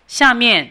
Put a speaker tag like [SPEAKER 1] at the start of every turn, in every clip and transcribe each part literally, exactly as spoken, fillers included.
[SPEAKER 1] 下面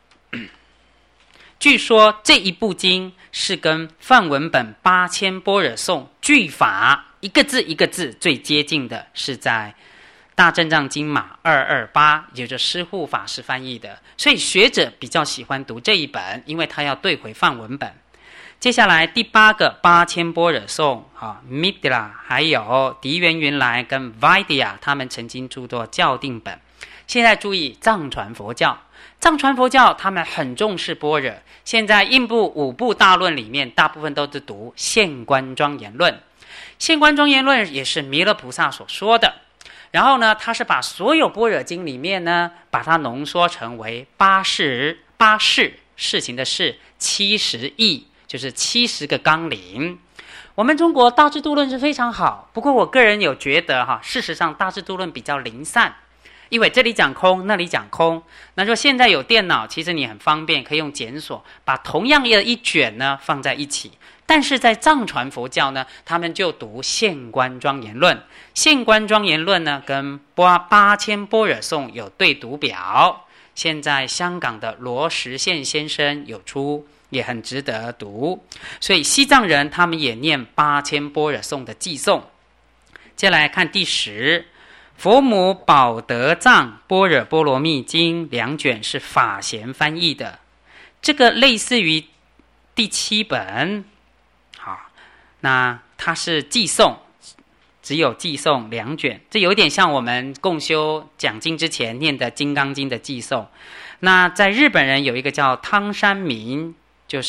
[SPEAKER 1] 据说这一部经是跟梵文本八千般若颂句法一个字一个字最接近的，是在大正藏经码二二八，也就是施护法师翻译的，所以学者比较喜欢读这一本，因为他要对回梵文本。接下来第八个八千般若颂啊 ，Midra 还有迪原云来跟 Vaidya 他们曾经著作校订本。现在注意藏传佛教，藏传佛教他们很重视般若。现在印部五部大论里面，大部分都是读现观庄严论。现观庄严论也是弥勒菩萨所说的。然后呢，他是把所有般若经里面呢，把它浓缩成为八事八事事情的事，七十义。就是七十个纲领。我们中国大智度论是非常好，不过我个人有觉得哈，事实上大智度论比较零散，因为这里讲空，那里讲空。那说现在有电脑，其实你很方便，可以用检索把同样的一卷呢放在一起。但是在藏传佛教呢，他们就读现观庄严论，现观庄严论呢跟八八千般若颂有对读表。现在香港的罗实宪先生有出，也很值得读，所以西藏人他们也念八千般若颂的偈颂。接下来看第十，佛母宝德藏般若波罗蜜经两卷是法贤翻译的，这个类似于第七本，好，那它是偈颂，只有偈颂两卷，这有点像我们共修讲经之前念的《金刚经》的偈颂。那在日本人有一个叫汤山明，就是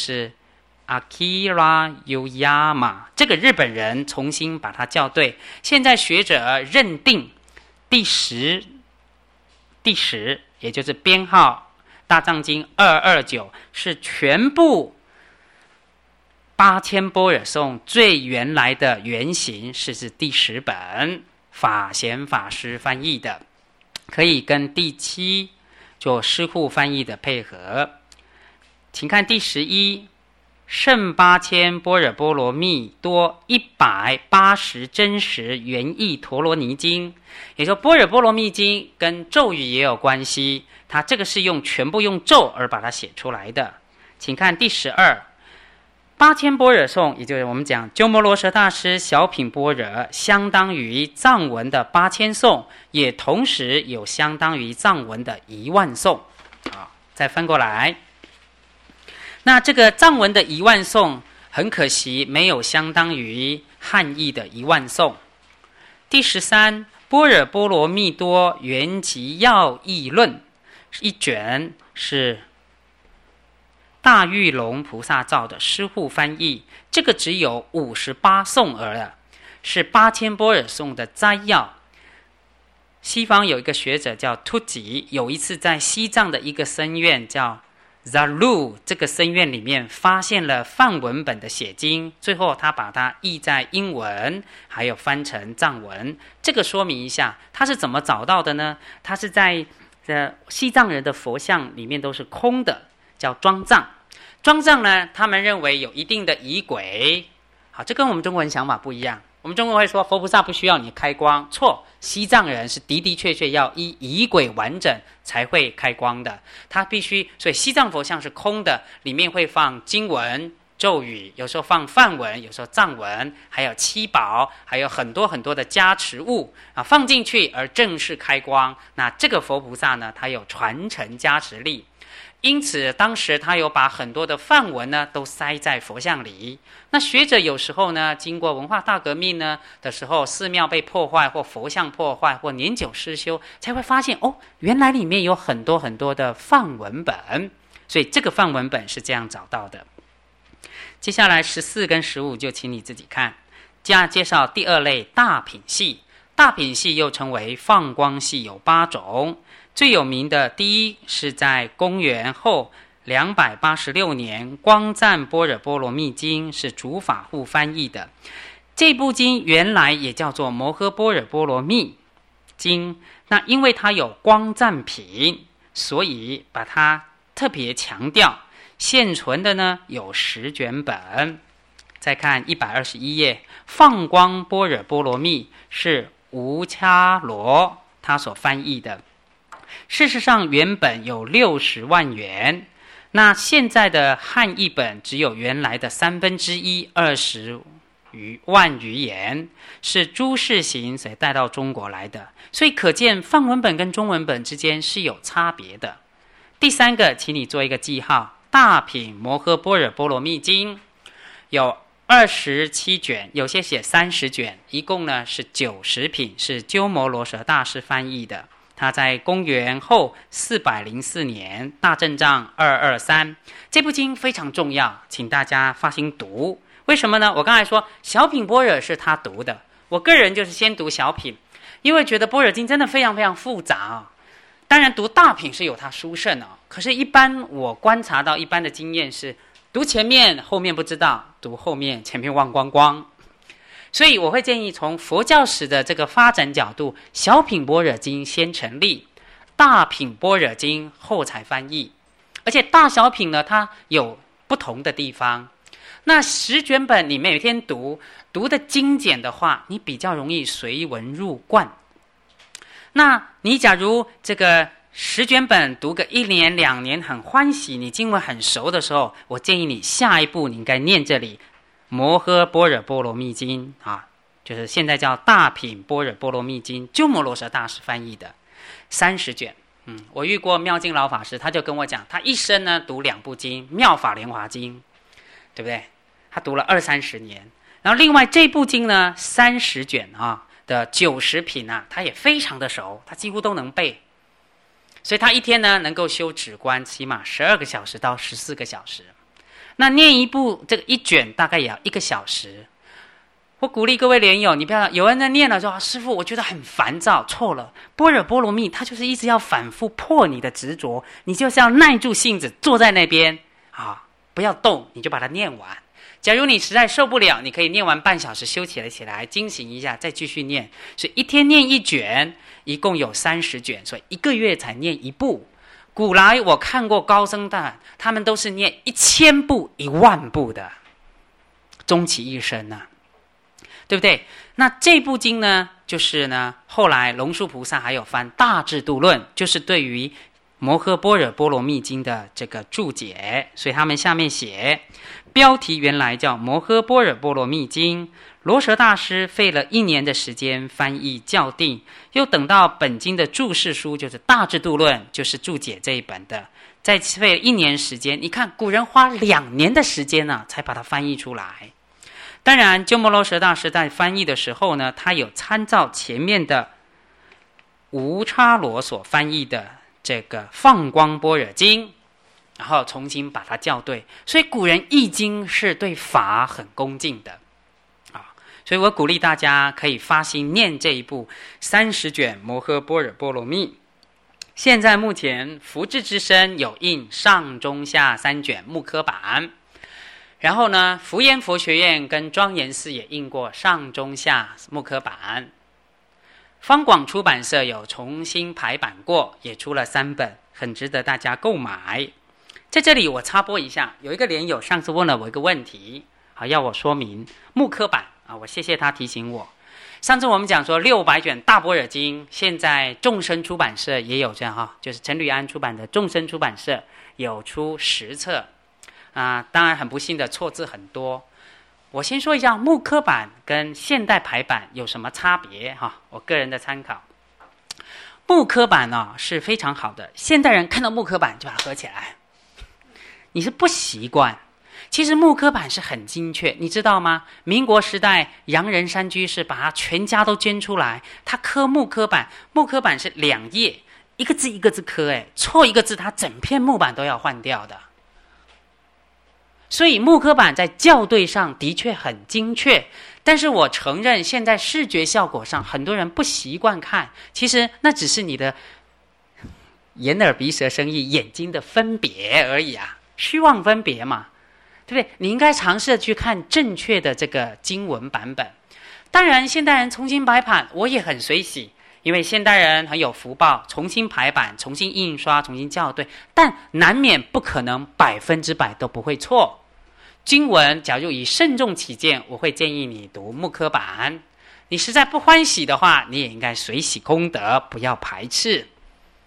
[SPEAKER 1] Akira Yoyama， 这个日本人重新把它校对。现在学者认定第十，第十，也就是编号大藏经二二九，是全部八千般若颂最原来的原型，是指第十本，法贤法师翻译的，可以跟第七做师护翻译的配合。请看第十一，圣八千般若波罗蜜多一百八十真实原意陀罗尼经，也就般若波罗蜜经跟咒语也有关系，它这个是用全部用咒而把它写出来的。请看第十二，八千般若颂，也就是我们讲鸠摩罗什大师小品般若，相当于藏文的八千颂，也同时有相当于藏文的一万颂。好，再翻过来，那这个藏文的一万颂很可惜没有相当于汉译的一万颂。第十三，般若波罗蜜多圆寂要义论，一卷是大玉龙菩萨造的师护翻译，这个只有五十八颂而已，是八千般若颂的摘要。西方有一个学者叫突吉，有一次在西藏的一个僧院叫 Zaru， 这个僧院里面发现了梵文本的写经，最后他把它译在英文，还有翻成藏文。这个说明一下他是怎么找到的呢？他是在呃西藏人的佛像里面都是空的，叫庄藏。庄藏呢，他们认为有一定的仪轨，好，这跟我们中国人想法不一样。我们中国会说佛菩萨不需要你开光，错，西藏人是的的确确要依仪轨完整才会开光的，他必须，所以西藏佛像是空的，里面会放经文咒语，有时候放梵文，有时候藏文，还有七宝，还有很多很多的加持物啊，放进去而正式开光。那这个佛菩萨呢，他有传承加持力，因此当时他有把很多的梵文呢都塞在佛像里。那学者有时候呢，经过文化大革命呢的时候，寺庙被破坏或佛像破坏或年久失修，才会发现哦，原来里面有很多很多的梵文本，所以这个梵文本是这样找到的。接下来十四跟十五就请你自己看。接下来介绍第二类大品系，大品系又称为放光系，有八种。最有名的第一是在公元后两百八十六年光赞般若波罗蜜经，是竺法护翻译的。这部经原来也叫做摩诃般若波罗蜜经，那因为它有光赞品，所以把它特别强调。现存的呢有十卷本。再看一百二十一页，放光般若波罗蜜是吴掐罗他所翻译的。 事实上原本有六十万元，那现在的汉译本只有原来的三分之一，二十余万余元，是朱世行所带到中国来的，所以可见梵文本跟中文本之间是有差别的。第三个，请你做一个记号，大品摩诃般若波罗蜜经有二十七卷，有些写三十卷，一共呢是九十品，是鸠摩罗什大师翻译的。他在公元后四百零四年，大正藏二二三，这部经非常重要，请大家发心读。为什么呢？我刚才说小品般若是他读的，我个人就是先读小品，因为觉得般若经真的非常非常复杂哦。当然读大品是有它殊胜哦，可是一般我观察到一般的经验是读前面后面不知道，读后面前面忘光光。所以我会建议从佛教史的这个发展角度，小品般若经先成立，大品般若经后才翻译。而且大小品呢，它有不同的地方。那十卷本你每天读，读的精简的话，你比较容易随文入观。那你假如这个十卷本读个一年两年很欢喜，你经文很熟的时候，我建议你下一步你应该念这里摩诃般若波罗蜜经啊，就是现在叫大品般若波罗蜜经，鸠摩罗什大师翻译的三十卷。嗯，我遇过妙净老法师，他就跟我讲，他一生呢读两部经，妙法莲华经，对不对？他读了二三十年。然后另外这部经呢，三十卷啊的九十品啊，他也非常的熟，他几乎都能背。所以他一天呢能够修止观，起码十二个小时到十四个小时。那念一部这个一卷大概也要一个小时。我鼓励各位莲友，你不要有人在念了说、啊、师父我觉得很烦躁，错了，般若波罗蜜它就是一直要反复破你的执着，你就是要耐住性子坐在那边啊，不要动，你就把它念完。假如你实在受不了，你可以念完半小时休息了起来惊醒一下再继续念。所以一天念一卷，一共有三十卷，所以一个月才念一部。古来我看过高僧大，他们都是念一千部一万部的，终其一生啊，对不对？那这部经呢，就是呢后来龙树菩萨还有翻《大智度论》，就是对于摩诃般若波罗蜜经的这个注解，所以他们下面写标题原来叫摩诃般若波罗蜜经，罗什大师费了一年的时间翻译校订，又等到本经的注释书就是《大智度论》，就是注解这一本的，再费了一年时间。你看古人花两年的时间呢、啊，才把它翻译出来。当然鸠摩罗什大师在翻译的时候呢，他有参照前面的无差罗所翻译的这个放光般若经，然后重新把它校对。所以古人译经是对法很恭敬的啊，所以我鼓励大家可以发心念这一部三十卷摩诃般若波罗蜜。现在目前福智之声有印上中下三卷木刻版，然后呢福严佛学院跟庄严寺也印过上中下木刻版，方广出版社有重新排版过，也出了三本，很值得大家购买。在这里我插播一下，有一个莲友上次问了我一个问题，好要我说明木刻版啊，我谢谢他提醒我。上次我们讲说六百卷大般若经，现在众生出版社也有这样哈，就是陈履安出版的众生出版社有出十册啊，当然很不幸的错字很多。我先说一下木刻版跟现代排版有什么差别哈，我个人的参考。木刻版呢、哦、是非常好的，现代人看到木刻版就把它合起来，你是不习惯。其实木刻版是很精确，你知道吗？民国时代洋人山居士把他全家都捐出来，他刻木刻版，木刻版是两页，一个字一个字刻，哎，错一个字他整片木板都要换掉的。所以木刻版在校对上的确很精确，但是我承认现在视觉效果上很多人不习惯看，其实那只是你的眼耳鼻舌身意眼睛的分别而已啊，虚妄分别嘛，对不对？你应该尝试去看正确的这个经文版本。当然现代人重新排版我也很随喜，因为现代人很有福报，重新排版重新印刷重新校对，但难免不可能百分之百都不会错。经文假如以慎重起见，我会建议你读木刻版，你实在不欢喜的话，你也应该随喜功德，不要排斥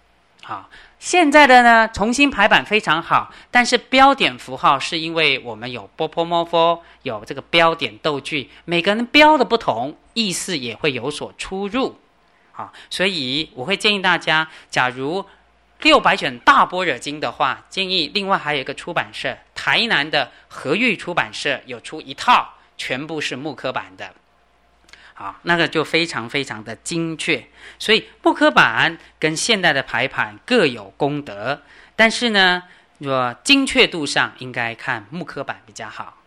[SPEAKER 1] 好，现在的呢重新排版非常好，但是标点符号是因为我们有波波摩佛，有这个标点逗句，每个人标的不同，意思也会有所出入。好，所以我会建议大家，假如六百卷大般若经的话，建议另外还有一个出版社，台南的和玉出版社有出一套，全部是木刻版的。好，那个就非常非常的精确，所以木刻版跟现代的排版各有功德，但是呢，若精确度上应该看木刻版比较好。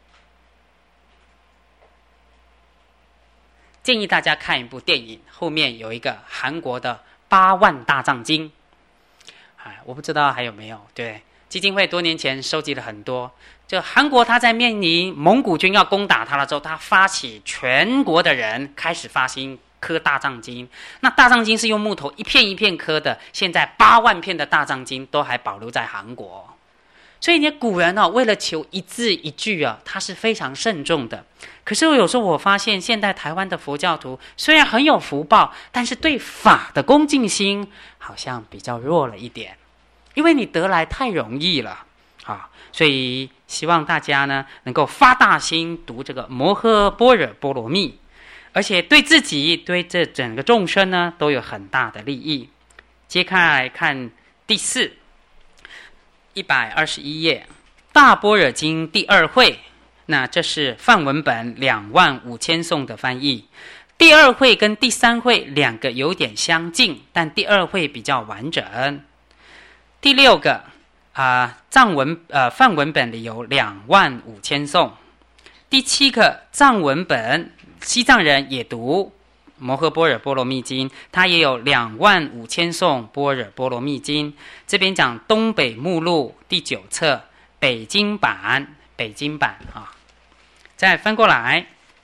[SPEAKER 1] 建议大家看一部电影，后面有一个韩国的八万大藏经，哎，我不知道还有没有，对，基金会多年前收集了很多。就韩国，他在面临蒙古军要攻打他的时候，他发起全国的人开始发心刻大藏经。那大藏经是用木头一片一片刻的，现在八万片的大藏经都还保留在韩国。所以你古人哦，为了求一字一句啊，他是非常慎重的。可是有时候我发现，现代台湾的佛教徒虽然很有福报，但是对法的恭敬心好像比较弱了一点，因为你得来太容易了啊。所以希望大家呢能够发大心读这个摩诃般若波罗蜜，而且对自己对这整个众生呢都有很大的利益。接下来看第四一百二十一页，大般若经第二会，那这是梵文本两万五千颂的翻译。第二会跟第三会两个有点相近，但第二会比较完整。第六个啊、呃，藏文呃梵文本里有两万五千颂。第七个藏文本，西藏人也读摩诃般若波罗蜜经，它也有两万五千颂般若波罗蜜经。这边讲东北目录第九册北京版，北京版啊。再翻过来，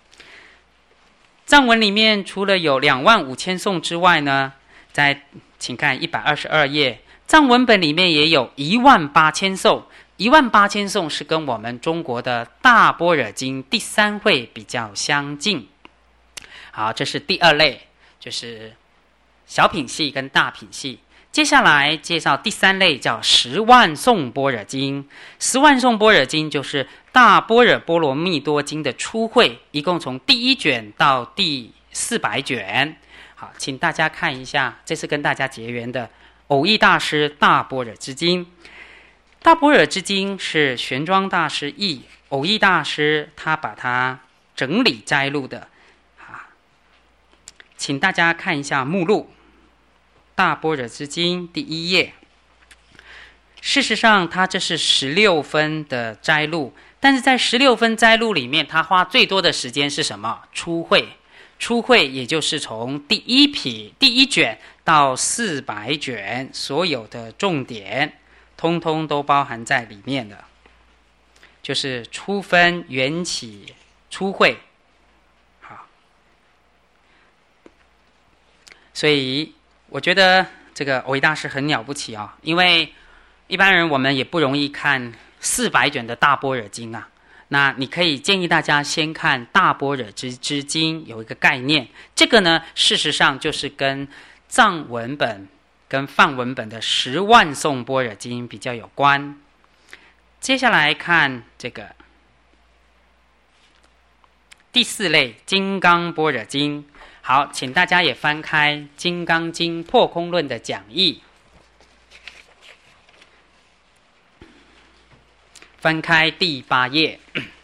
[SPEAKER 1] 藏文里面除了有两万五千颂之外呢，再请看一百二十二页。藏文本里面也有一万八千颂，一万八千颂是跟我们中国的大般若经第三会比较相近。好，这是第二类，就是小品系跟大品系。接下来介绍第三类，叫十万颂般若经。十万颂般若经就是大般若波罗蜜多经的初会，一共从第一卷到第四百卷。好，请大家看一下，这是跟大家结缘的偶益大师大般若之经。大般若之经是玄奘大师译，偶益大师他把它整理摘录的。啊，请大家看一下目录，大般若之经第一页。事实上，它这是十六分的摘录，但是在十六分摘录里面，他花最多的时间是什么？初会。初会也就是从第一批第一卷到四百卷，所有的重点通通都包含在里面的，就是初分、缘起、初会。好，所以我觉得这个偶益大师很了不起啊、哦，因为一般人我们也不容易看四百卷的大般若经啊。那你可以建议大家先看大般若之之经，有一个概念。这个呢，事实上就是跟藏文本跟梵文本的十万颂般若经比较有关。接下来看这个第四类金刚般若经。好，请大家也翻开《金刚经破空论》的讲义，翻开第八页。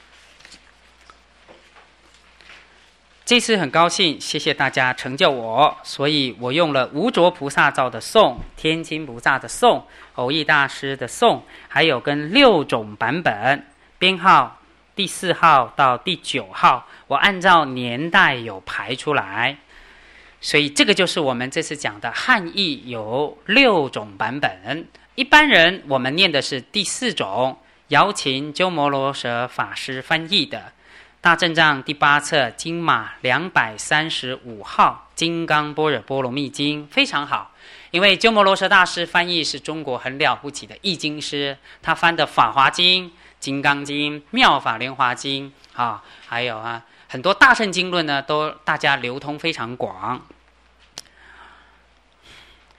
[SPEAKER 1] 这次很高兴，谢谢大家成就我，所以我用了无着菩萨造的颂、天亲菩萨的颂、偶益大师的颂，还有跟六种版本编号第四号到第九号，我按照年代有排出来。所以这个就是我们这次讲的汉译有六种版本。一般人我们念的是第四种，姚秦鸠摩罗什法师翻译的大正藏第八册经码两百三十五号金刚般若波罗蜜经，非常好。因为鸠摩罗什大师翻译是中国很了不起的译经师，他翻的法华经、金刚经、妙法莲华经啊，还有啊很多大乘经论呢，都大家流通非常广。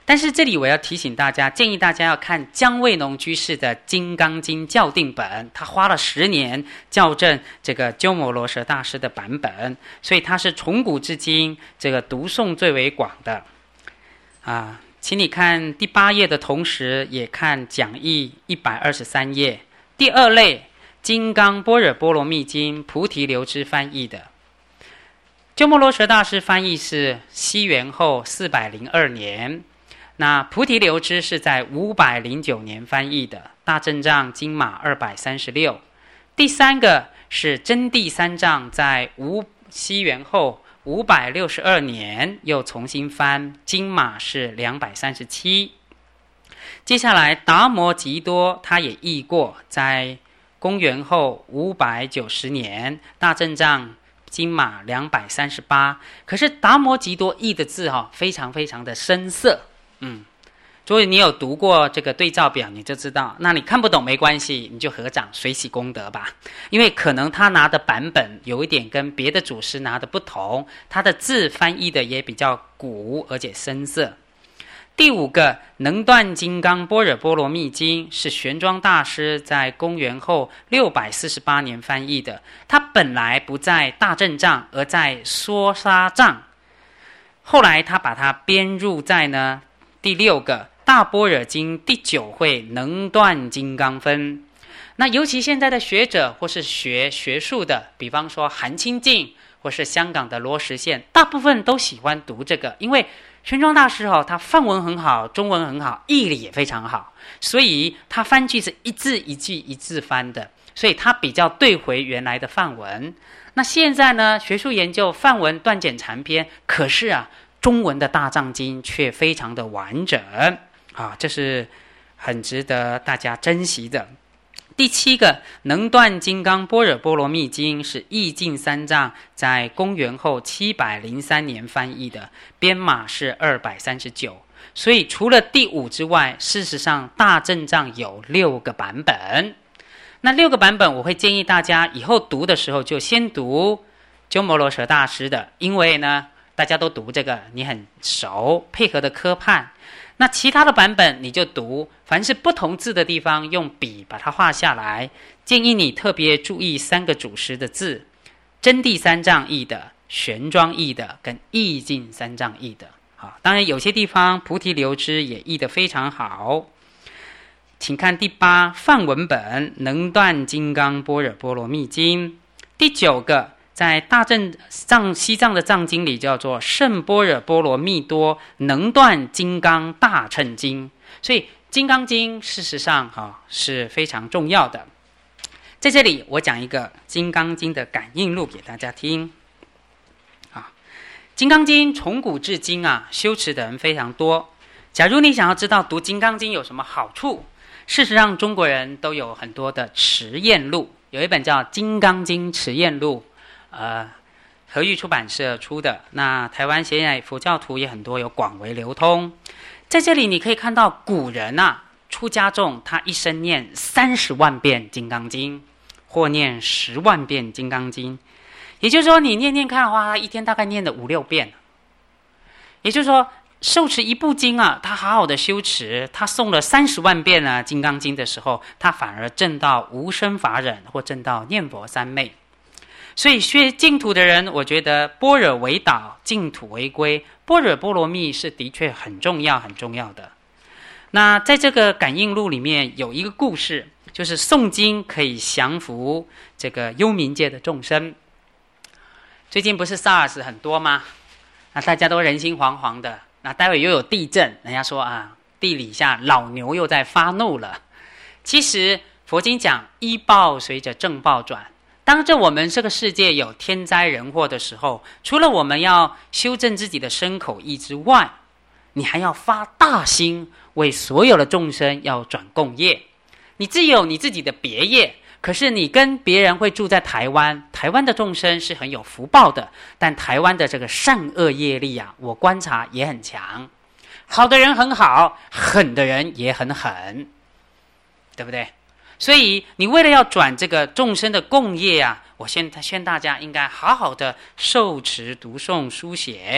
[SPEAKER 1] 但是这里我要提醒大家，建议大家要看姜卫农居士的《金刚经校订本》，他花了十年校正这个鸠摩罗什大师的版本，所以他是从古至今这个读诵最为广的啊。请你看第八页的同时，也看讲义一百二十三页，第二类《金刚般若波罗蜜经》，菩提流支翻译的。鸠摩罗什大师翻译是西元后四百零二年。那菩提流支是在五百零九年翻译的，大正藏经码二百三十六。第三个是真谛三藏，在五西元后五百六十二年又重新翻，经码是两百三十七。接下来达摩吉多他也译过，在公元后五百九十年，大正藏经码两百三十八。可是达摩吉多译的字、哦、非常非常的深色。嗯，所以你有读过这个对照表，你就知道。那你看不懂没关系，你就合掌随喜功德吧。因为可能他拿的版本有一点跟别的祖师拿的不同，他的字翻译的也比较古而且深色。第五个能断金刚般若波罗蜜经是玄奘大师在公元后六百四十八年翻译的，他本来不在大正藏，而在梭沙藏，后来他把它编入在呢第六个大般若经第九会能断金刚分。那尤其现在的学者或是学学术的，比方说韩清净或是香港的罗实宪，大部分都喜欢读这个，因为玄奘大师哦，他梵文很好，中文很好，义理也非常好，所以他翻句是一字一句一字翻的，所以他比较对回原来的梵文。那现在呢，学术研究梵文断简残篇，可是啊中文的大藏经却非常的完整啊，这是很值得大家珍惜的。第七个能断金刚般若波罗蜜经是义净三藏在公元后七百零三年翻译的，编码是二百三十九。所以除了第五之外，事实上大正藏有六个版本。那六个版本我会建议大家以后读的时候就先读鸠摩罗什大师的，因为呢大家都读这个，你很熟，配合的科判。那其他的版本你就读，凡是不同字的地方用笔把它画下来。建议你特别注意三个祖师的字：真谛三藏译的、玄奘译的跟义净三藏译的。好，当然有些地方菩提流支也译得非常好。请看第八梵文本能断金刚般若波罗蜜经。第九个在大正藏西藏的藏经里叫做圣般若波罗蜜多能断金刚大乘经，所以金刚经事实上、哦、是非常重要的。在这里我讲一个金刚经的感应录给大家听。啊，金刚经从古至今啊，修持的人非常多。假如你想要知道读金刚经有什么好处，事实上中国人都有很多的持验录，有一本叫《金刚经持验录》。呃，和玉出版社出的，那台湾现在佛教徒也很多，有广为流通。在这里你可以看到古人啊，出家众他一生念三十万遍金刚经，或念十万遍金刚经，也就是说你念念看的话，他一天大概念了五六遍。也就是说受持一部经啊，他好好的修持，他诵了三十万遍啊金刚经的时候，他反而证到无生法忍，或证到念佛三昧。所以学净土的人，我觉得般若为导，净土为归，般若波罗蜜是的确很重要很重要的。那在这个感应录里面有一个故事，就是诵经可以降伏这个幽冥界的众生。最近不是 SARS 很多吗？那大家都人心惶惶的，那待会又有地震，人家说啊，地底下老牛又在发怒了。其实佛经讲依报随着正报转，当这我们这个世界有天灾人祸的时候，除了我们要修正自己的身口意之外，你还要发大心，为所有的众生要转共业。你自有你自己的别业，可是你跟别人会住在台湾，台湾的众生是很有福报的，但台湾的这个善恶业力啊，我观察也很强。好的人很好，狠的人也很狠，对不对？所以你为了要转这个众生的共业啊，我先劝大家应该好好的受持读诵书写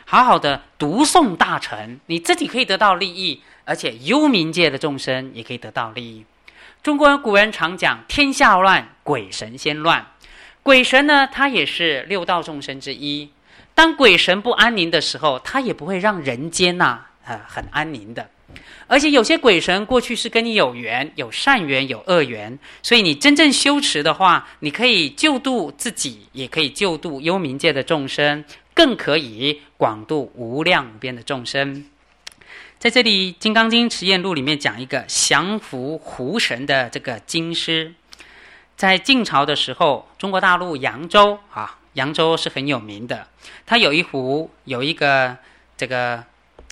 [SPEAKER 1] 好好的读诵大乘，你自己可以得到利益，而且幽冥界的众生也可以得到利益。中国古人常讲天下乱，鬼神先乱。鬼神呢，他也是六道众生之一。当鬼神不安宁的时候，他也不会让人间呐、啊呃、很安宁的。而且有些鬼神过去是跟你有缘，有善缘有恶缘，所以你真正修持的话，你可以救度自己，也可以救度幽冥界的众生，更可以广度无量无边的众生。在这里《金刚经·持验录》里面讲一个降伏狐神的这个经师。在晋朝的时候，中国大陆扬州啊，扬州是很有名的。它有一湖，有一个这个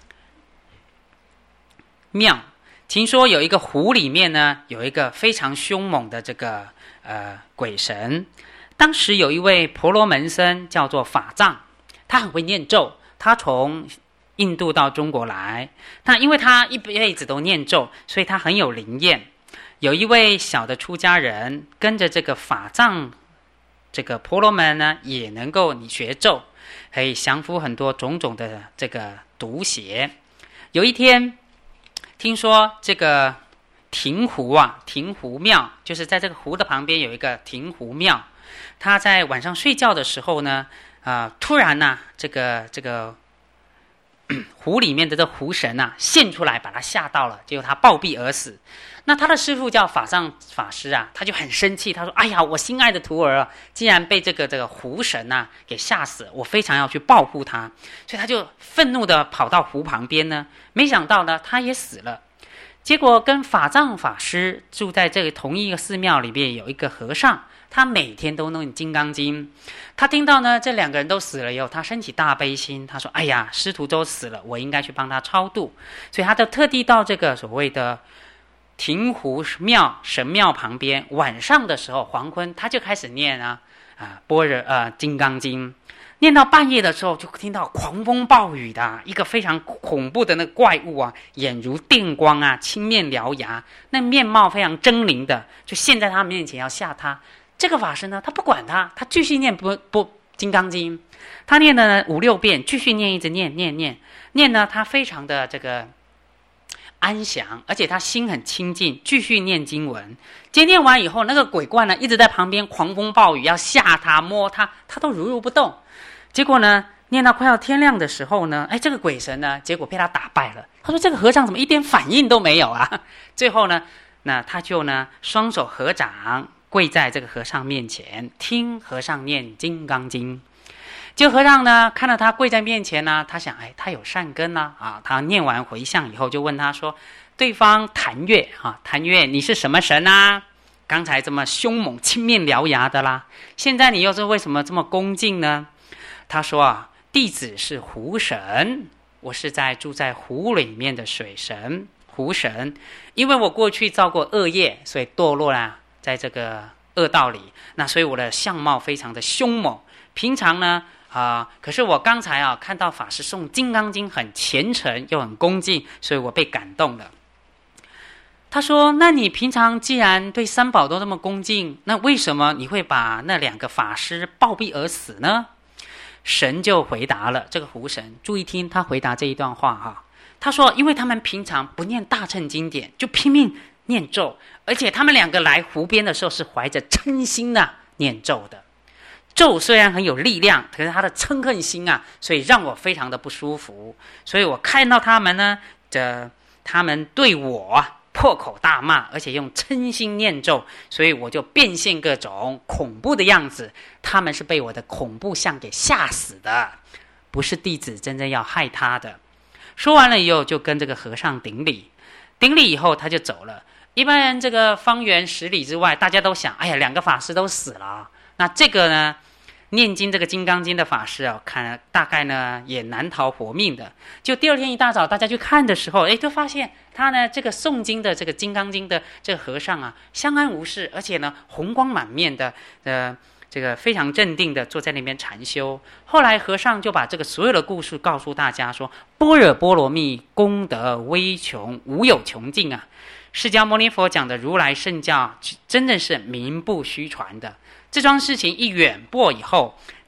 [SPEAKER 1] 庙。听说有一个湖里面呢，有一个非常凶猛的这个呃鬼神。当时有一位婆罗门僧叫做法藏，他很会念咒，他从印度到中国来。那因为他一辈子都念咒，所以他很有灵验。有一位小的出家人跟着这个法藏这个婆罗门呢，也能够你学咒，可以降服很多种种的这个毒邪。有一天听说这个亭湖啊，亭湖庙就是在这个湖的旁边有一个亭湖庙，他在晚上睡觉的时候呢，啊、呃，突然呢、啊，这个这个湖里面的这湖神啊现出来，把他吓到了，结果他暴毙而死。那他的师父叫法藏法师啊，他就很生气，他说：“哎呀，我心爱的徒儿啊，竟然被这个这个湖神啊给吓死了，我非常要去保护他。”所以他就愤怒的跑到湖旁边呢，没想到呢，他也死了。结果跟法藏法师住在这个同一个寺庙里面，有一个和尚，他每天都念《金刚经》。他听到呢这两个人都死了以后，他升起大悲心，他说：“哎呀，师徒都死了，我应该去帮他超度。”所以他就特地到这个所谓的亭湖庙神庙旁边，晚上的时候黄昏，他就开始念啊啊般若呃金刚经，念到半夜的时候，就听到狂风暴雨的、啊、一个非常恐怖的那个怪物啊，眼如电光啊，青面獠牙，那面貌非常狰狞的，就现在他面前要吓他。这个法师呢，他不管他，他继续念不不金刚经，他念了呢五六遍，继续念，一直念念念念呢，他非常的这个安详，而且他心很清净，继续念经文。今天念完以后，那个鬼怪呢一直在旁边狂风暴雨，要吓他摸他，他都如如不动。结果呢，念到快要天亮的时候呢，哎，这个鬼神呢，结果被他打败了。他说：“这个和尚怎么一点反应都没有啊？”最后呢，那他就呢双手合掌，跪在这个和尚面前，听和尚念金刚经。就和尚呢看到他跪在面前呢，他想，哎，他有善根啊，啊，他念完回向以后，就问他说：“对方谭月啊，谭月，你是什么神啊？刚才这么凶猛、青面獠牙的啦，现在你又是为什么这么恭敬呢？”他说啊，弟子是湖神，我是在住在湖里面的水神，湖神。因为我过去造过恶业，所以堕落啦，在这个恶道里。那所以我的相貌非常的凶猛。平常呢，啊、呃，可是我刚才啊看到法师诵《金刚经》很虔诚又很恭敬，所以我被感动了。他说：“那你平常既然对三宝都那么恭敬，那为什么你会把那两个法师暴毙而死呢？”神就回答了，这个湖神，注意听他回答这一段话哈。他说：“因为他们平常不念大乘经典，就拼命念咒，而且他们两个来湖边的时候是怀着嗔心啊念咒的。咒虽然很有力量，可是他的嗔恨心啊，所以让我非常的不舒服。所以我看到他们呢，这他们对我啊破口大骂，而且用嗔心念咒，所以我就变现各种恐怖的样子。他们是被我的恐怖相给吓死的，不是弟子真正要害他的。”说完了以后，就跟这个和尚顶礼，顶礼以后他就走了。一般人这个方圆十里之外，大家都想：哎呀，两个法师都死了，那这个呢，念经这个《金刚经》的法师啊，看大概呢也难逃活命的。就第二天一大早，大家去看的时候，哎，就发现他呢这个诵经的这个《金刚经》的这个和尚啊，相安无事，而且呢红光满面的，呃。这个非常镇定的坐在那边禅修。后来和尚就把这个所有的故事告诉大家说：般若波罗蜜功德微穷，无有穷尽啊！释迦牟尼佛讲的如来圣教真的是名不虚传的。这桩事情一远播以后，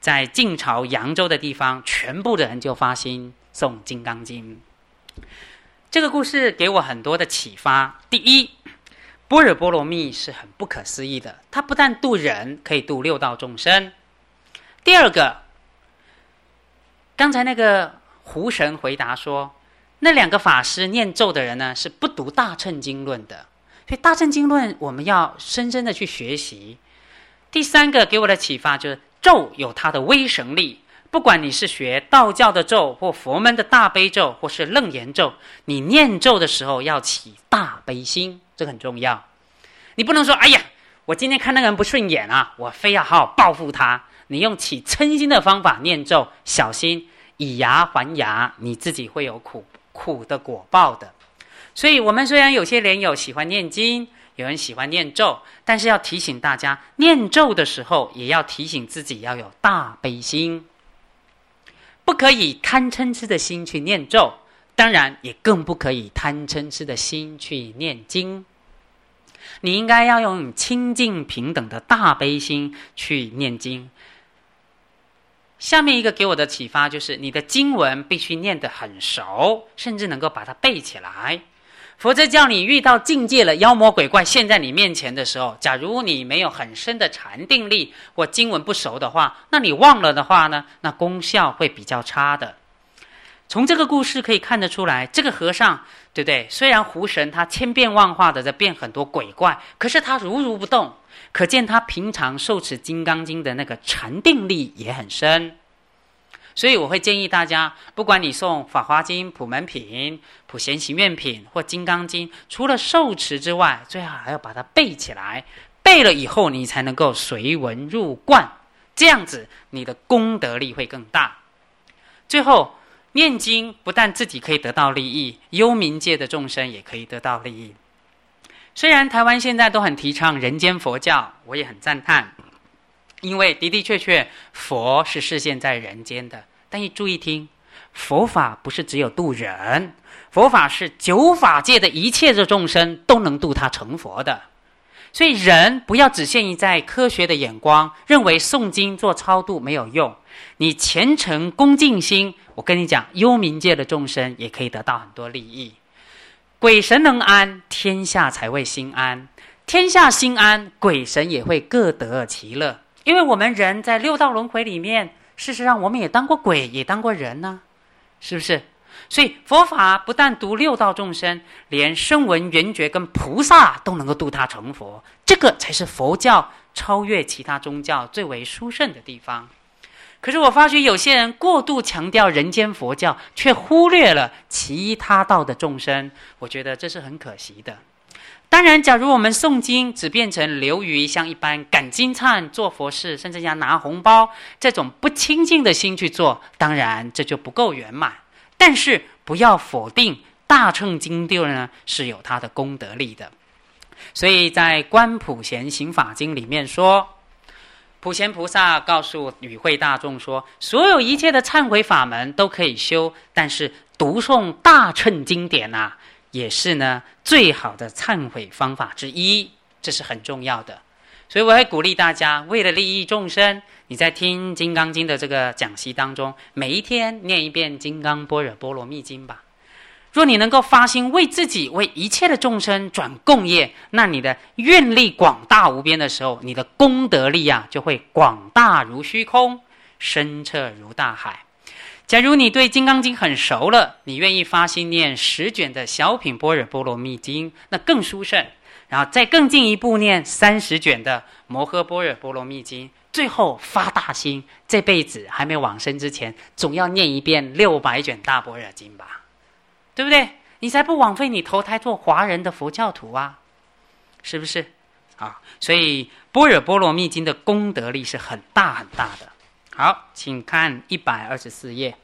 [SPEAKER 1] 在晋朝扬州的地方，全部的人就发心诵《金刚经》。这个故事给我很多的启发。第一，般若波罗蜜是很不可思议的，它不但度人，可以度六道众生。第二个，刚才那个胡神回答说，那两个法师念咒的人呢，是不读大乘经论的，所以大乘经论我们要深深的去学习。第三个给我的启发就是，咒有它的威神力，不管你是学道教的咒，或佛门的大悲咒，或是楞严咒，你念咒的时候要起大悲心，这个很重要。你不能说，哎呀，我今天看那个人不顺眼啊，我非要好好报复他。你用起嗔心的方法念咒，小心以牙还牙，你自己会有苦苦的果报的。所以我们虽然有些莲友喜欢念经，有人喜欢念咒，但是要提醒大家，念咒的时候也要提醒自己要有大悲心，不可以贪嗔痴的心去念咒，当然也更不可以贪嗔痴的心去念经。你应该要用清净平等的大悲心去念经。下面一个给我的启发就是，你的经文必须念得很熟，甚至能够把它背起来，否则叫你遇到境界了，妖魔鬼怪现在你面前的时候，假如你没有很深的禅定力，或经文不熟的话，那你忘了的话呢，那功效会比较差的。从这个故事可以看得出来，这个和尚对不对？虽然胡神他千变万化的在变很多鬼怪，可是他如如不动，可见他平常受持金刚经的那个禅定力也很深。所以我会建议大家，不管你诵法华经、普门品、普贤行愿品或金刚经，除了受持之外，最好还要把它背起来，背了以后你才能够随文入观，这样子你的功德力会更大。最后念经不但自己可以得到利益，幽冥界的众生也可以得到利益。虽然台湾现在都很提倡人间佛教，我也很赞叹，因为的的确确佛是示现在人间的。但你注意听，佛法不是只有度人，佛法是九法界的一切的众生都能度他成佛的。所以人不要只限于在科学的眼光，认为诵经做超度没有用。你虔诚恭敬心，我跟你讲，幽冥界的众生也可以得到很多利益。鬼神能安，天下才会心安。天下心安，鬼神也会各得其乐。因为我们人在六道轮回里面，事实上我们也当过鬼，也当过人呢、啊，是不是？所以佛法不但度六道众生，连声闻缘觉跟菩萨都能够度他成佛，这个才是佛教超越其他宗教最为殊胜的地方。可是我发觉有些人过度强调人间佛教，却忽略了其他道的众生，我觉得这是很可惜的。当然，假如我们诵经只变成流于像一般赶经忏、做佛事，甚至要拿红包这种不清净的心去做，当然这就不够圆满。但是不要否定大乘经典呢是有它的功德力的。所以在观普贤行法经里面说，普贤菩萨告诉与会大众说，所有一切的忏悔法门都可以修，但是读诵大乘经典啊，也是呢最好的忏悔方法之一，这是很重要的。所以我会鼓励大家，为了利益众生，你在听《金刚经》的这个讲习当中，每一天念一遍《金刚般若波罗蜜经》吧。若你能够发心为自己、为一切的众生转共业，那你的愿力广大无边的时候，你的功德力啊就会广大如虚空，深彻如大海。假如你对《金刚经》很熟了，你愿意发心念十卷的小品般若波罗蜜经，那更殊胜。然后再更进一步念三十卷的摩诃般若波罗蜜经，最后发大心，这辈子还没往生之前，总要念一遍六百卷大般若经吧，对不对？你才不枉费你投胎做华人的佛教徒啊，是不是？啊，所以般若波罗蜜经的功德力是很大很大的。好，请看一百二十四页。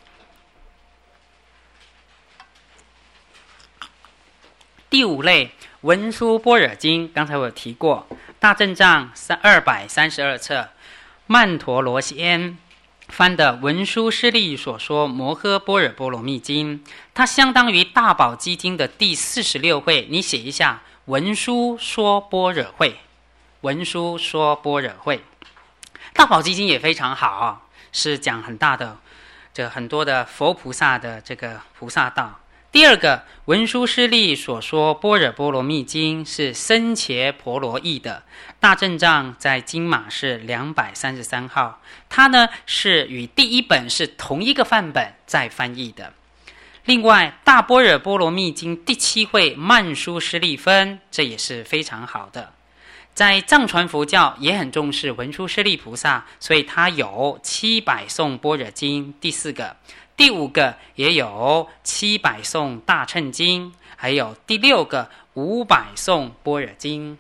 [SPEAKER 1] 第五类文殊般若经，刚才我有提过，大正藏二百三十二册，曼陀罗仙翻的文殊师利所说摩诃般若波罗蜜经，它相当于大宝积经的第四十六会，你写一下文殊说般若会，文殊说般若会。 大宝积经也非常好，是讲很大的这很多的佛菩萨的这个菩萨道。第二个，文殊师利所说般若波罗蜜经是僧伽婆罗译的，大正藏在经码是两百三十三号，它呢是与第一本是同一个范本在翻译的。另外，大般若波罗蜜经第七会曼殊师利分，这也是非常好的。在藏传佛教也很重视文殊师利菩萨，所以它有七百颂般若经第四个。第五个也有七百颂大乘经，还有第六个五百颂般若经。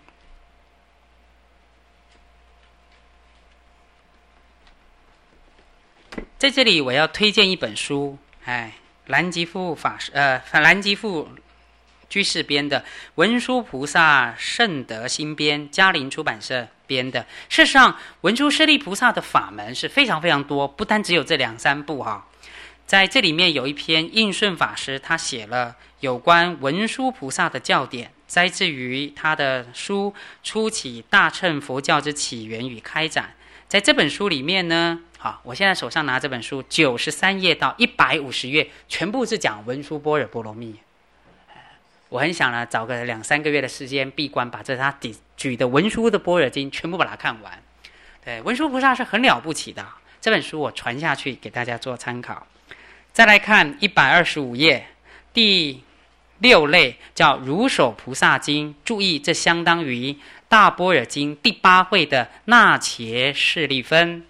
[SPEAKER 1] 在这里我要推荐一本书，哎，兰吉富法师呃兰吉富居士编的《文殊菩萨圣德新编》，嘉林出版社编的。事实上，文殊师利菩萨的法门是非常非常多，不单只有这两三部哈、哦。在这里面有一篇印顺法师，他写了有关文殊菩萨的教典，摘自于他的书《初起大乘佛教之起源与开展》。在这本书里面呢，好，我现在手上拿这本书，九十三页到一百五十页，全部是讲文殊般若波罗蜜。我很想呢，找个两三个月的时间闭关，把这他举的文殊的般若经全部把它看完。对，文殊菩萨是很了不起的，这本书我传下去给大家做参考。再来看一百二十五页，第六类叫如手菩萨经，注意这相当于大般若经第八会的那伽势力分。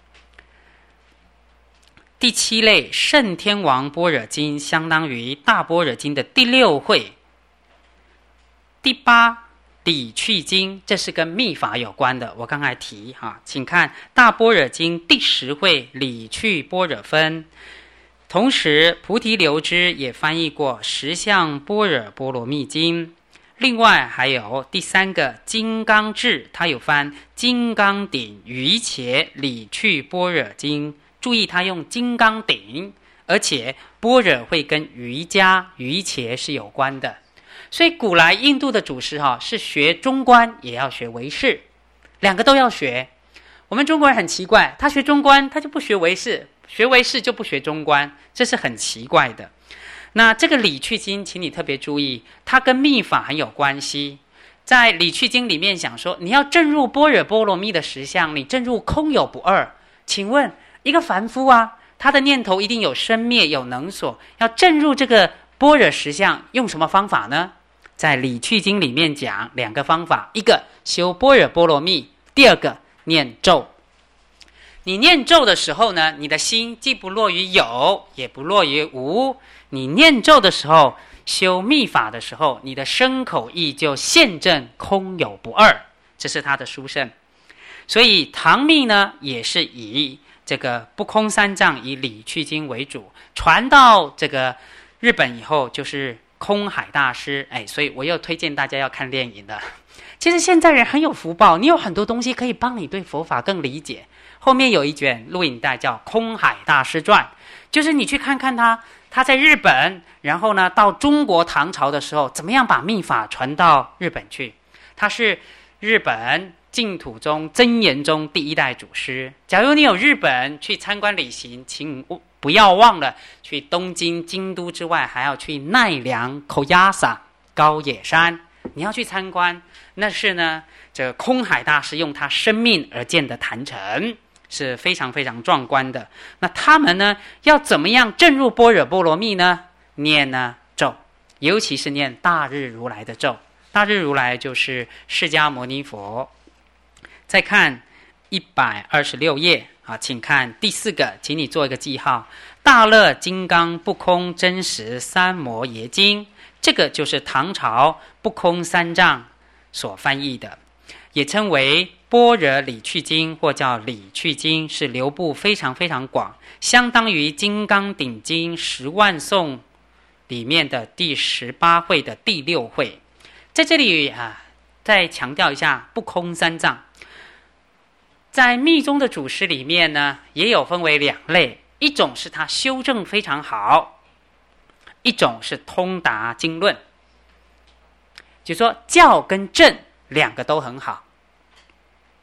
[SPEAKER 1] 第七类圣天王般若经，相当于大般若经的第六会。第八理趣经，这是跟密法有关的，我刚才提哈，请看大般若经第十会理趣般若分。同时菩提流支也翻译过十相般若波罗蜜经。另外还有第三个金刚智，它有翻金刚顶瑜伽理趣般若经，注意它用金刚顶，而且般若会跟瑜伽瑜伽是有关的。所以古来印度的祖师哈、哦、是学中观也要学唯识，两个都要学。我们中国人很奇怪，他学中观他就不学唯识，学唯识就不学中观，这是很奇怪的。那这个理趣经请你特别注意，它跟密法很有关系。在理趣经里面讲说，你要证入般若波罗蜜的实相，你证入空有不二。请问一个凡夫啊，他的念头一定有生灭有能所，要证入这个般若实相用什么方法呢？在理趣经里面讲两个方法，一个修般若波罗蜜，第二个念咒。你念咒的时候呢，你的心既不落于有，也不落于无。你念咒的时候，修密法的时候，你的身口意就现证空有不二，这是他的殊胜。所以唐密呢，也是以这个不空三藏以理趣经为主，传到这个日本以后就是空海大师。哎，所以我又推荐大家要看电影的。其实现在人很有福报，你有很多东西可以帮你对佛法更理解。后面有一卷录影带叫《空海大师传》，就是你去看看他，他在日本，然后呢到中国唐朝的时候，怎么样把密法传到日本去。他是日本净土宗真言宗第一代祖师。假如你有日本去参观旅行，请不要忘了去东京京都之外，还要去奈良口亚萨高野山，你要去参观。那是呢这个空海大师用他生命而建的坛城，是非常非常壮观的。那他们呢要怎么样证入般若波罗蜜呢？念呢咒，尤其是念大日如来的咒。大日如来就是释迦牟尼佛。再看一百二十六页啊，请看第四个，请你做一个记号，大乐金刚不空真实三摩耶经，这个就是唐朝不空三藏所翻译的，也称为般若理趣经或叫理趣经，是流布非常非常广，相当于金刚顶经十万颂里面的第十八会的第六会。在这里啊，再强调一下不空三藏。在密宗的祖师里面呢，也有分为两类，一种是他修正非常好，一种是通达经论。就是说教跟正两个都很好。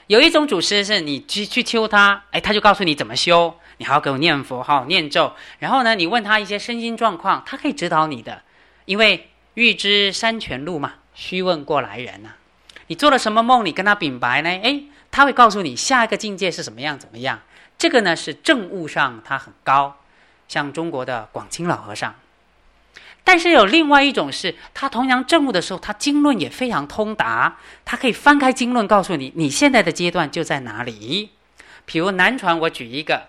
[SPEAKER 1] 有一种祖师是你去去求他，哎，他就告诉你怎么修，你还要给我念佛，好好念咒。然后呢，你问他一些身心状况，他可以指导你的。因为欲知山泉路嘛，须问过来人啊。你做了什么梦，你跟他禀白呢？哎，他会告诉你下一个境界是什么样怎么样。这个呢是证悟上他很高，像中国的广清老和尚。但是有另外一种是，他同样证悟的时候，他经论也非常通达，他可以翻开经论告诉你，你现在的阶段就在哪里。比如南传，我举一个，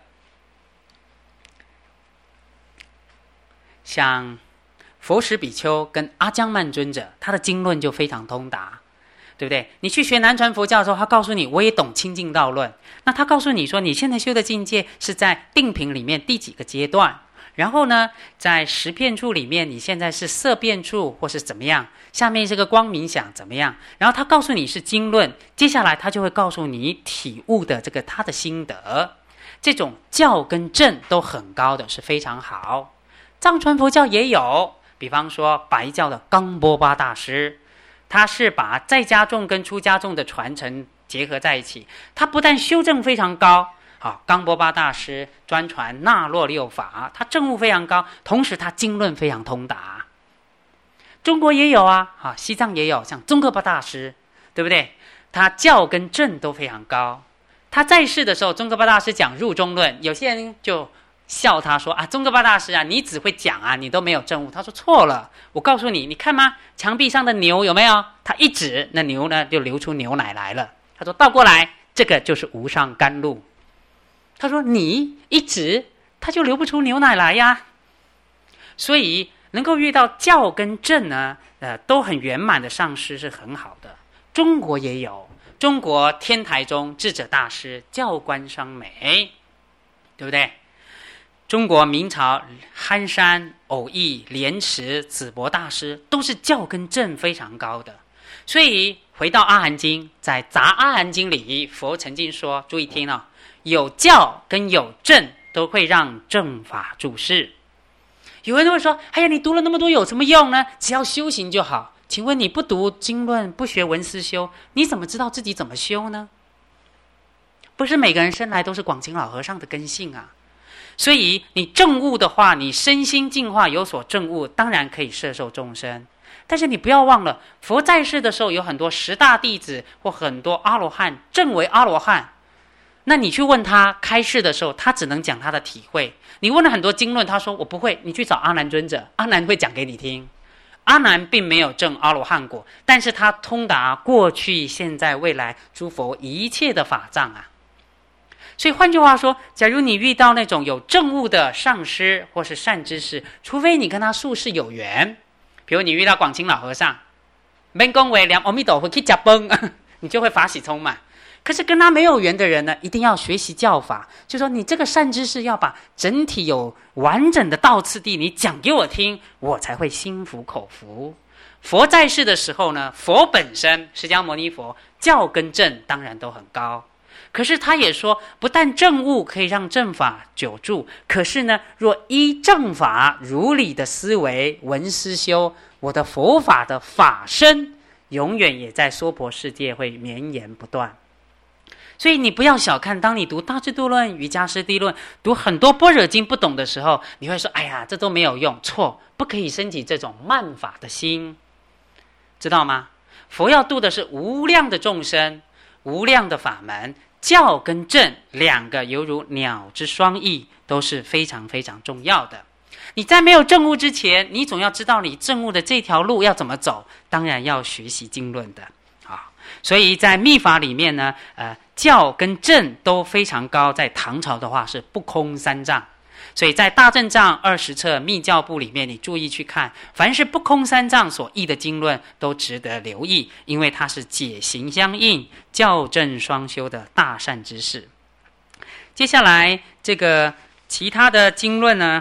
[SPEAKER 1] 像佛石比丘跟阿姜曼尊者，他的经论就非常通达，对不对？你去学南传佛教的时候，他告诉你我也懂清净道论，那他告诉你说你现在修的境界是在定品里面第几个阶段，然后呢在十片处里面你现在是色变处或是怎么样，下面是个光明想怎么样，然后他告诉你是经论，接下来他就会告诉你体悟的这个他的心得。这种教跟证都很高的，是非常好。藏传佛教也有，比方说白教的冈波巴大师，他是把在家众跟出家众的传承结合在一起，他不但修正非常高，好，冈波巴大师专传那洛六法，他证悟非常高，同时他经论非常通达。中国也有啊，好，西藏也有，像宗喀巴大师，对不对？他教跟证都非常高。他在世的时候，宗喀巴大师讲入中论，有些人就笑他说啊，宗喀巴大师啊，你只会讲啊，你都没有证悟。他说错了，我告诉你，你看吗？墙壁上的牛有没有？他一指，那牛呢就流出牛奶来了。他说倒过来，这个就是无上甘露。他说你一指，他就流不出牛奶来呀。所以能够遇到教跟证呢，呃，都很圆满的上师是很好的。中国也有，中国天台宗智者大师教官商美，对不对？中国明朝憨山、偶益、莲池、紫博大师都是教跟证非常高的。所以回到阿含经，在杂阿含经里，佛曾经说，注意听哦，有教跟有证都会让正法注释。有人会说，哎呀，你读了那么多有什么用呢？只要修行就好。请问你不读经论，不学文思修，你怎么知道自己怎么修呢？不是每个人生来都是广清老和尚的根性啊。所以你证悟的话，你身心净化有所证悟，当然可以摄受众生。但是你不要忘了，佛在世的时候有很多十大弟子或很多阿罗汉证为阿罗汉，那你去问他开示的时候，他只能讲他的体会。你问了很多经论，他说我不会，你去找阿难尊者，阿难会讲给你听。阿难并没有证阿罗汉果，但是他通达过去、现在、未来诸佛一切的法藏啊。所以换句话说，假如你遇到那种有证悟的上师或是善知识，除非你跟他宿世有缘，比如你遇到广清老和尚，免讲话念阿弥陀佛去吃饭，你就会法喜充满。可是跟他没有缘的人呢，一定要学习教法，就说你这个善知识要把整体有完整的道次第，你讲给我听，我才会心服口服。佛在世的时候呢，佛本身释迦牟尼佛教跟证当然都很高，可是他也说，不但证悟可以让正法久住，可是呢，若依正法如理的思维闻思修，我的佛法的法身永远也在娑婆世界会绵延不断。所以你不要小看，当你读大智度论、瑜伽师地论，读很多般若经不懂的时候，你会说，哎呀，这都没有用。错，不可以升起这种慢法的心，知道吗？佛要度的是无量的众生，无量的法门，教跟证两个犹如鸟之双翼，都是非常非常重要的。你在没有证悟之前，你总要知道你证悟的这条路要怎么走，当然要学习经论的啊。所以在密法里面呢，呃，教跟证都非常高，在唐朝的话是不空三藏。所以在大正藏二十册密教部里面，你注意去看，凡是不空三藏所译的经论都值得留意，因为它是解行相应、教证双修的大善之事。接下来这个其他的经论呢，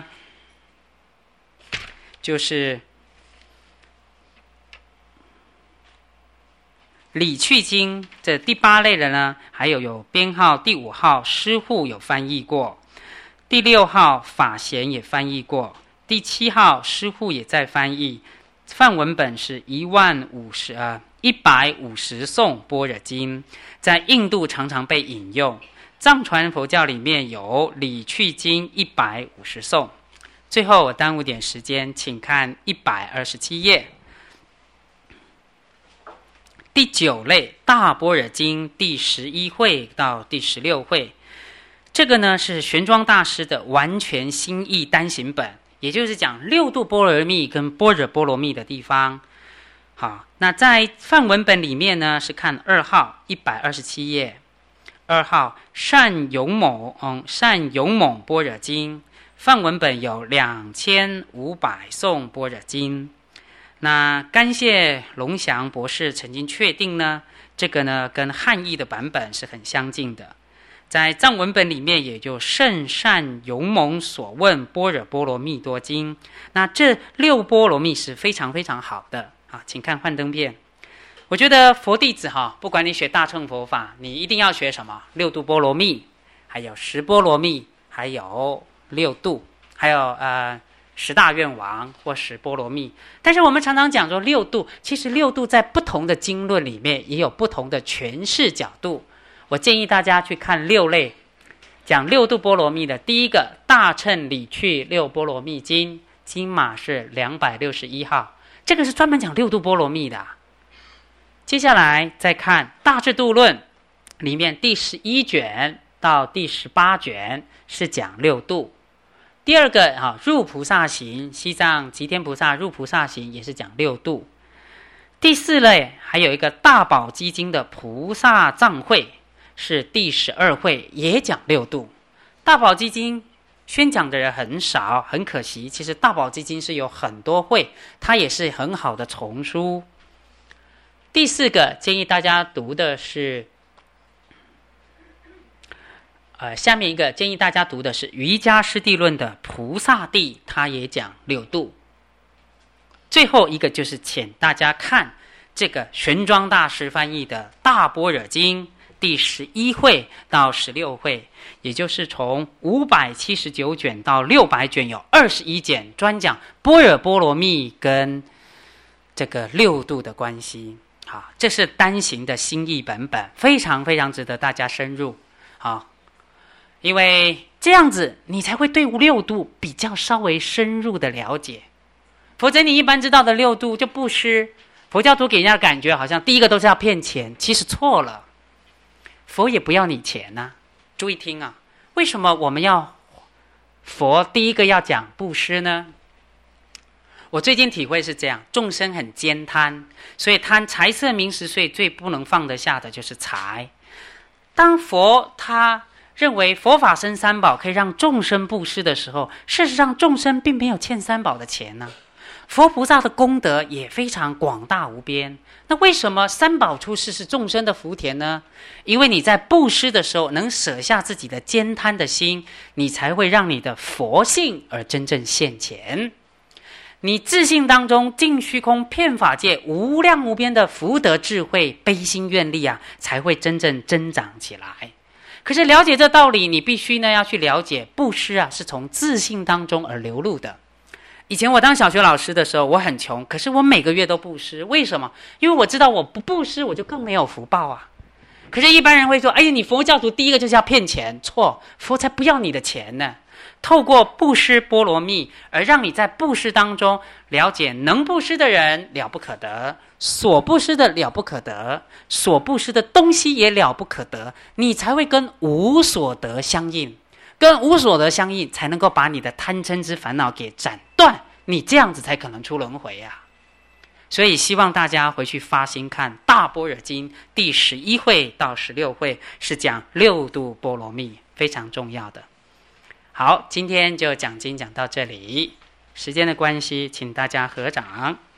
[SPEAKER 1] 就是理趣经这第八类的呢，还有有编号第五号师护有翻译过，第六号法贤也翻译过，第七号师护也在翻译， 梵文本是一万五十啊一百五十颂般若经，在印度常常被引用。藏传佛教里面有理趣经一百五十颂。最后我耽误点时间，请看一百二十七页。第九类大般若经第十一会到第十六会，这个呢是玄奘大师的完全新译单行本，也就是讲六度波罗蜜跟般若波罗蜜的地方。好，那在梵文本里面呢是看二号一百二十七页，二号善勇猛嗯善勇猛般若经，梵文本有两千五百颂般若经。那甘谢龙祥博士曾经确定呢，这个呢跟汉译的版本是很相近的。在藏文本里面也就圣善勇猛所问般若波罗蜜多经。那这六波罗蜜是非常非常好的啊，请看幻灯片。我觉得佛弟子哈，不管你学大乘佛法，你一定要学什么？六度波罗蜜，还有十波罗蜜，还有六度，还有呃十大愿王或十波罗蜜。但是我们常常讲说六度，其实六度在不同的经论里面也有不同的诠释角度。我建议大家去看六类讲六度波罗蜜的。第一个大乘理趣六波罗蜜经，经码是两百六十一号，这个是专门讲六度波罗蜜的。接下来再看大智度论里面第十一卷到第十八卷是讲六度。第二个啊，入菩萨行，西藏吉天菩萨入菩萨行也是讲六度。第四类还有一个大宝积经的菩萨藏会，是第十二会，也讲六度。大宝积经宣讲的人很少，很可惜。其实大宝积经是有很多会，它也是很好的丛书。第四个建议大家读的是呃，下面一个建议大家读的是瑜伽师地论的菩萨地，它也讲六度。最后一个就是请大家看这个玄奘大师翻译的大般若经第十一会到十六会，也就是从五百七十九卷到六百卷，有二十一卷专讲般若波罗蜜跟这个六度的关系。好，这是单行的新译本本，非常非常值得大家深入。好，因为这样子你才会对六度比较稍微深入的了解，否则你一般知道的六度就布施，佛教徒给人家感觉好像第一个都是要骗钱，其实错了，佛也不要你钱呐、啊。注意听啊，为什么我们要佛第一个要讲布施呢？我最近体会是这样，众生很坚贪，所以贪财色名食睡，最不能放得下的就是财。当佛他认为佛法生三宝可以让众生布施的时候，事实上众生并没有欠三宝的钱呢、啊。佛菩萨的功德也非常广大无边，那为什么三宝出世是众生的福田呢？因为你在布施的时候能舍下自己的坚贪的心，你才会让你的佛性而真正现前。你自信当中尽虚空遍法界无量无边的福德智慧悲心愿力啊，才会真正增长起来。可是了解这道理，你必须呢要去了解布施啊是从自信当中而流露的。以前我当小学老师的时候，我很穷，可是我每个月都布施。为什么？因为我知道我不布施我就更没有福报啊。可是一般人会说，哎呀，你佛教徒第一个就是要骗钱。错，佛才不要你的钱呢。透过布施波罗蜜，而让你在布施当中了解能布施的人了不可得，所布施的了不可得，所布施的东西也了不可得，你才会跟无所得相应，跟无所得相应，才能够把你的贪嗔之烦恼给斩断，你这样子才可能出轮回啊。所以希望大家回去发心看大般若经第十一会到十六会，是讲六度波罗蜜，非常重要的。好，今天就讲经讲到这里，时间的关系，请大家合掌。